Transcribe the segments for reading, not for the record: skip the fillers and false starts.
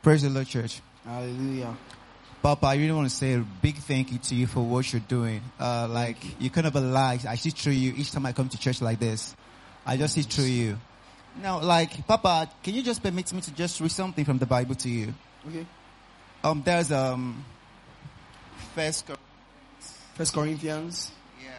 Praise the Lord, church. Hallelujah. Papa, I really want to say a big thank you to you for what you're doing. You kind of a lie. I see through you each time I come to church like this. I just see through you. Now, Papa, can you just permit me to just read something from the Bible to you? Okay. There's First Corinthians. Yeah.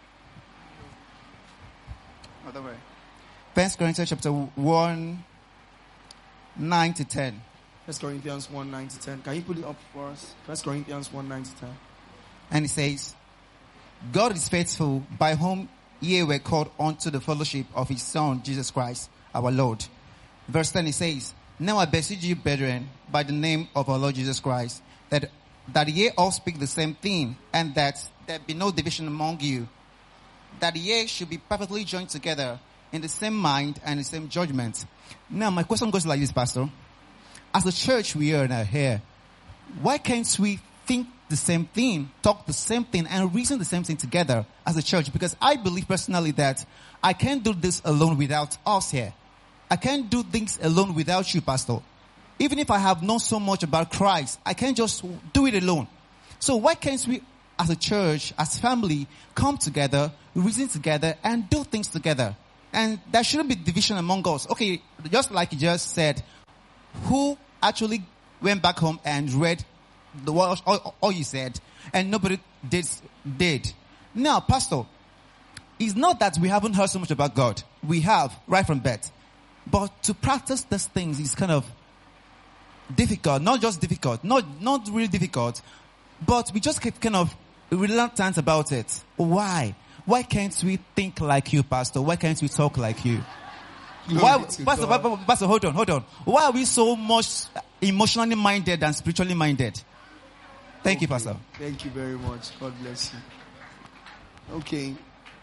Other way. 1 Corinthians chapter 1, 9 to 10. 1 Corinthians 1, 9 to 10. Can you put it up for us? 1 Corinthians 1, 9 to 10. And it says, God is faithful, by whom ye were called unto the fellowship of his Son, Jesus Christ, our Lord. Verse 10, it says, Now I beseech you, brethren, by the name of our Lord Jesus Christ, that ye all speak the same thing, and that there be no division among you, that ye should be perfectly joined together in the same mind and the same judgment. Now my question goes like this, Pastor. As a church we are now here, why can't we think the same thing, talk the same thing, and reason the same thing together as a church? Because I believe personally that I can't do this alone without us here. I can't do things alone without you, Pastor. Even if I have known so much about Christ, I can't just do it alone. So why can't we, as a church, as family, come together, reason together, and do things together? And there shouldn't be division among us. Okay, just like you just said, who actually went back home and read all you said, and nobody did. Now, Pastor, it's not that we haven't heard so much about God. We have, right from birth. But to practice these things is kind of difficult. Not just difficult, not really difficult, but we just get kind of reluctant about it. Why? Why can't we think like you, Pastor? Why can't we talk like you? Why, Pastor, hold on. Why are we so much emotionally minded and spiritually minded? Thank you, Pastor. Thank you very much. God bless you. Okay.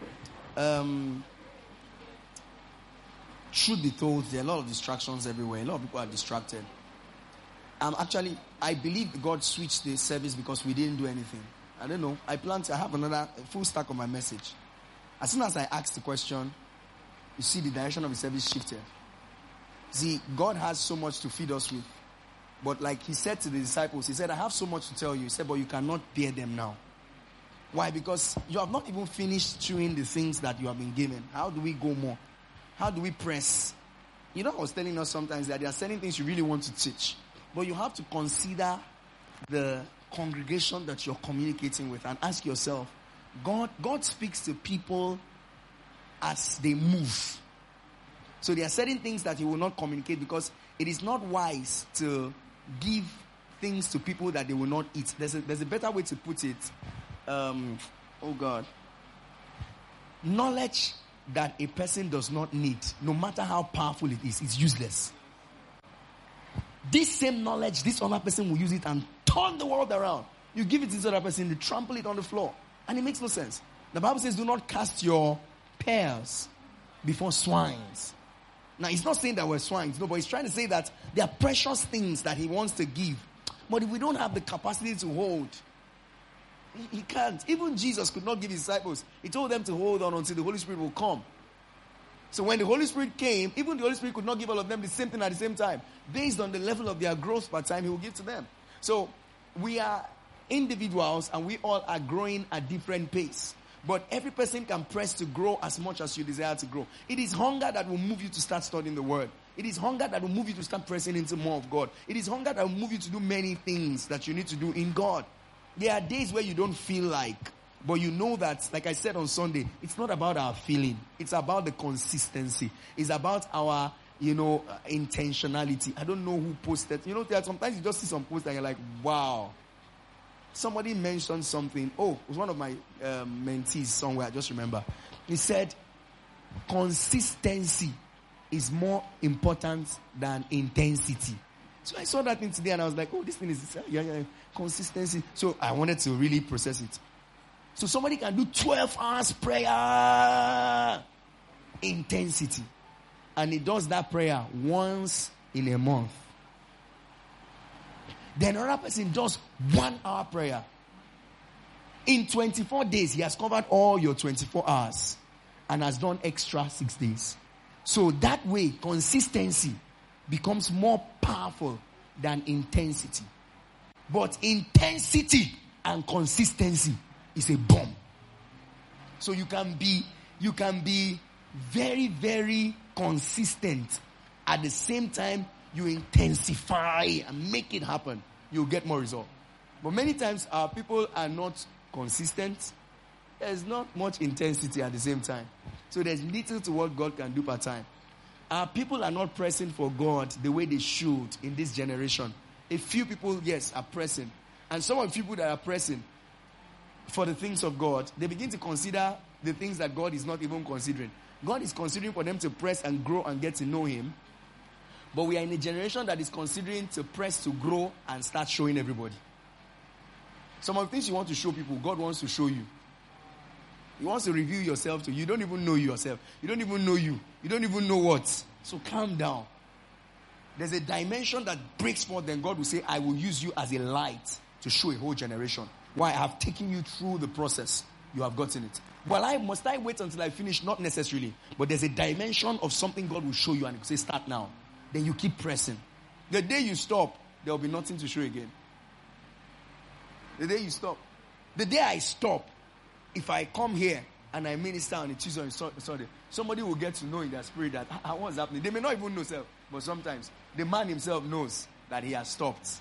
Truth be told, there are a lot of distractions everywhere. A lot of people are distracted. I believe God switched the service because we didn't do anything. I don't know. I have another full stack of my message. As soon as I asked the question, you see the direction of the service shifted. See, God has so much to feed us with. But like he said to the disciples, he said, I have so much to tell you. He said, but you cannot bear them now. Why? Because you have not even finished chewing the things that you have been given. How do we go more? How do we press? You know, I was telling us sometimes that there are certain things you really want to teach. But you have to consider the congregation that you're communicating with and ask yourself, God speaks to people as they move. So there are certain things that he will not communicate because it is not wise to give things to people that they will not eat. There's a better way to put it. Knowledge that a person does not need, no matter how powerful it is useless. This same knowledge, this other person will use it and turn the world around. You give it to this other person, they trample it on the floor. And it makes no sense. The Bible says, do not cast your pearls before swines. Now, he's not saying that we're swines. No, but he's trying to say that there are precious things that he wants to give. But if we don't have the capacity to hold, he can't. Even Jesus could not give his disciples. He told them to hold on until the Holy Spirit will come. So when the Holy Spirit came, even the Holy Spirit could not give all of them the same thing at the same time. Based on the level of their growth per time, he will give to them. So we are individuals and we all are growing at different pace. But every person can press to grow as much as you desire to grow. It is hunger that will move you to start studying the word. It is hunger that will move you to start pressing into more of God. It is hunger that will move you to do many things that you need to do in God. There are days where you don't feel like, but you know that, like I said on Sunday, it's not about our feeling. It's about the consistency. It's about our, intentionality. I don't know who posted. Sometimes you just see some posts and you're like, wow. Somebody mentioned something. Oh, it was one of my mentees somewhere. I just remember. He said, consistency is more important than intensity. So I saw that thing today and I was like, oh, this thing is, consistency. So I wanted to really process it. So somebody can do 12 hours prayer. Intensity. And he does that prayer once in a month. Then another person does 1 hour prayer. In 24 days, he has covered all your 24 hours and has done extra 6 days. So that way, consistency becomes more powerful than intensity. But intensity and consistency is a bomb. So you can be very, very consistent. At the same time, you intensify and make it happen. You'll get more result. But many times our people are not consistent. There's not much intensity at the same time. So there's little to what God can do per time. Our people are not pressing for God the way they should in this generation. A few people, yes, are pressing. And some of the people that are pressing for the things of God, they begin to consider the things that God is not even considering. God is considering for them to press and grow and get to know Him. But we are in a generation that is considering to press to grow and start showing everybody. Some of the things you want to show people, God wants to show you. He wants to reveal yourself to you. You don't even know yourself. You don't even know you. You don't even know what. So calm down. There's a dimension that breaks forth, then God will say, I will use you as a light to show a whole generation. Why? I have taken you through the process. You have gotten it. Well, must I wait until I finish? Not necessarily. But there's a dimension of something God will show you and He will say, start now. Then you keep pressing. The day you stop, there will be nothing to show again. The day you stop. The day I stop, if I come here and I minister on a Tuesday or Sunday, somebody will get to know in their spirit that what's happening. They may not even know self, but sometimes the man himself knows that he has stopped.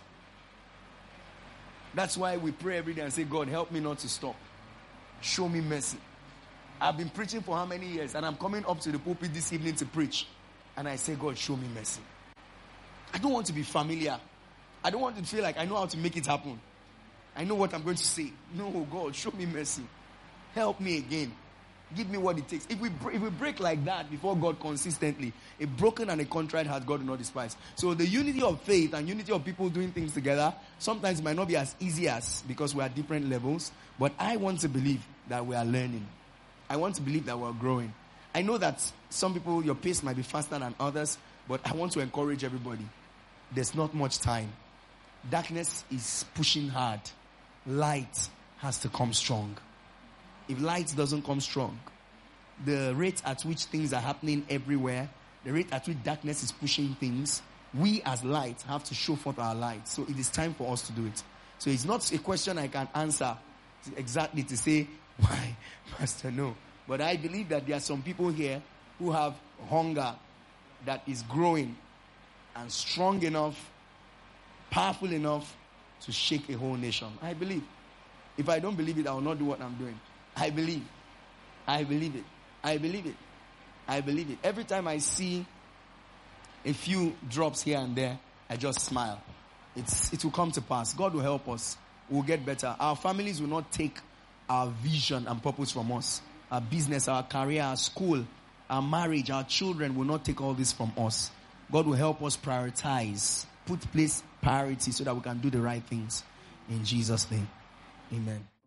That's why we pray every day and say, God, help me not to stop. Show me mercy. I've been preaching for how many years, and I'm coming up to the pulpit this evening to preach. And I say, God, show me mercy. I don't want to be familiar. I don't want to feel like I know how to make it happen. I know what I'm going to say. No, God, show me mercy. Help me again. Give me what it takes. If we break like that before God consistently, a broken and a contrite heart God will not despise. So the unity of faith and unity of people doing things together sometimes might not be as easy as, because we are at different levels. But I want to believe that we are learning. I want to believe that we are growing. I know that some people, your pace might be faster than others, but I want to encourage everybody. There's not much time. Darkness is pushing hard. Light has to come strong. If light doesn't come strong, the rate at which things are happening everywhere, the rate at which darkness is pushing things, we as light have to show forth our light. So it is time for us to do it. So it's not a question I can answer exactly to say, why, Pastor, no. But I believe that there are some people here who have hunger that is growing and strong enough, powerful enough to shake a whole nation. I believe. If I don't believe it, I will not do what I'm doing. I believe. I believe it. I believe it. I believe it. Every time I see a few drops here and there, I just smile. It will come to pass. God will help us. We'll get better. Our families will not take our vision and purpose from us. Our business, our career, our school, our marriage, our children will not take all this from us. God will help us prioritize, put place priority so that we can do the right things. In Jesus' name, amen.